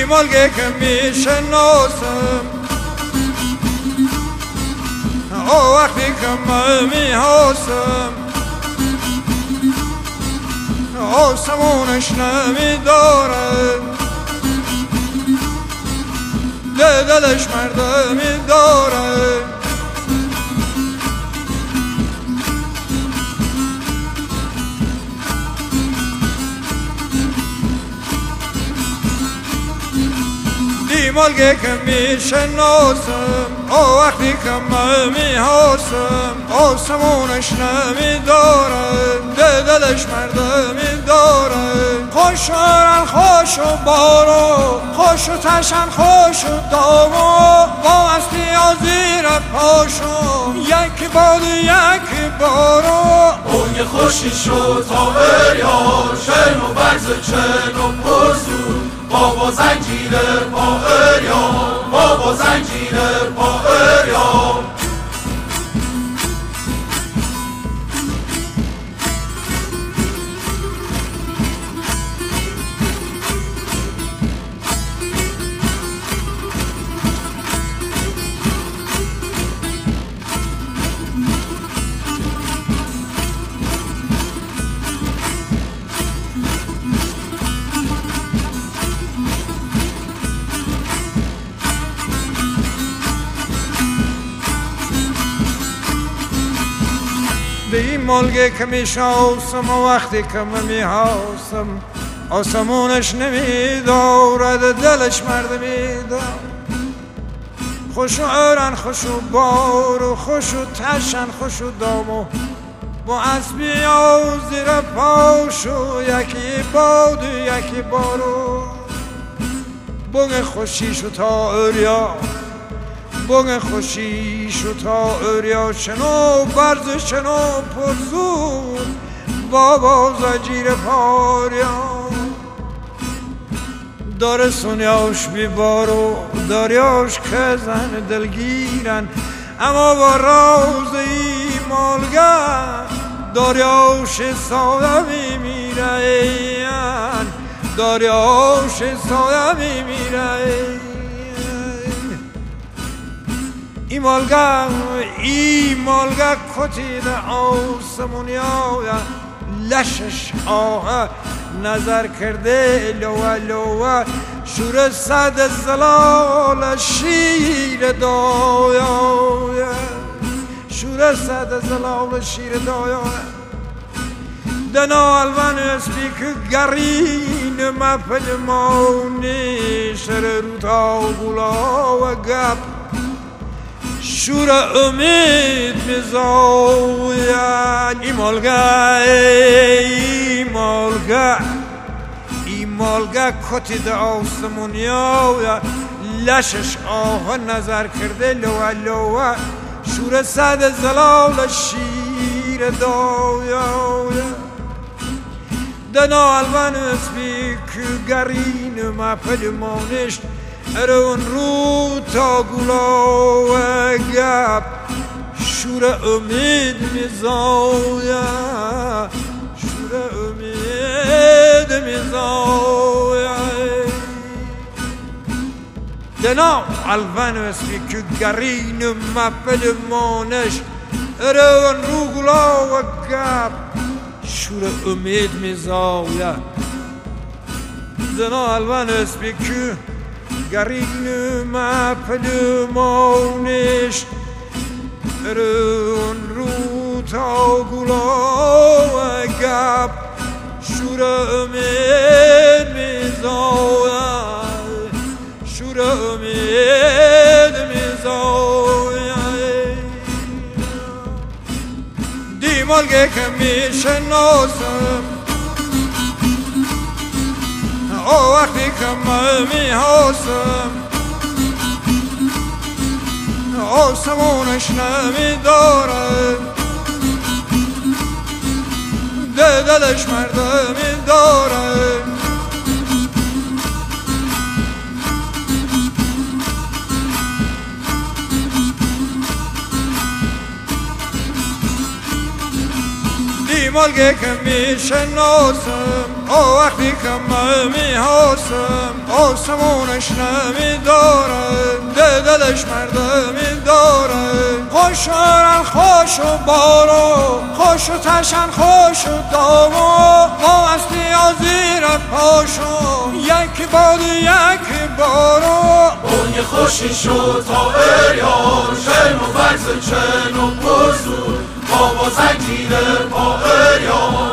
دیمالگه که میشناسم او وقتی که من میحاسم آسمونش نمیداره دلش مردمی داره دیمالگه که میشناسم او وقتی که من میحاسم آسمونش نمیداره دلش مردمی داره خوشورن خوش و بارو خوش و تشن خوش و دامو با اسبی زیر پاشو یکی باد یکی بارو اون خوشی شد تا بریار شن و برز چن و پرزون بابا زنجیر با اریام بابا زنجیر با اریام دیمالگه که میشناسم و وقتی که من میحاسم آسمونش نمیدارد دلش مردمی دارد خوش و ارن خوش و بار و خوش و تشن خوش و دامو با اسبی زیر پاشو یکی باد و یکی بارو بگه خوشیشو تا اریا بگه خوشیشو تا اریا شنو برز شنو پرزور بابا زنجیر پاریا داره سونیاش بیبارو داریاش که زن دلگیرن اما با راز ایمالگر داریاش ساده میمیرن داریاش ساده میمیرن ایمالگه کتید آسمونیا لشش آه نظر کرده لوه لوه شور صد زلال شیر دایا شور صد زلال شیر دایا دنا الوان اسپیک گرین مپلمونی شر روتا گولا و گپ شور امید میزاید ایمالگه کتید آسمونیا لشش آه نظر کرده لوه لوه شور صد زلال شیر دایا دنا الوان اسپیک گرین مپلمونش ارون رو تا گلا و گپ شور امید میزاید شور امید میزاید دنا الوان اسپیک گرین مپلمونش ارون رو گلا و گپ شور امید میزاید دنا الوان اسپیک گرین مپلمونش رون رو تا گلا و گپ شور امید میزاید شور امید میزاید دیمالگه که میشناسم او وقتی که من میحاسم آسمونش نمیداره دلش مردمی داره دیمالگه که میشناسم وقتی که من میحاسم آسمونش نمیداره دلش مردمی داره خوشارن خوش و بارو خوش و تشن خوش و دامو ما هستی آزیر پاشو یکی باد یکی بارو بنی خوشی شد تا اریان شن و فرز چن و پرزون بابا زنجیر پا اریان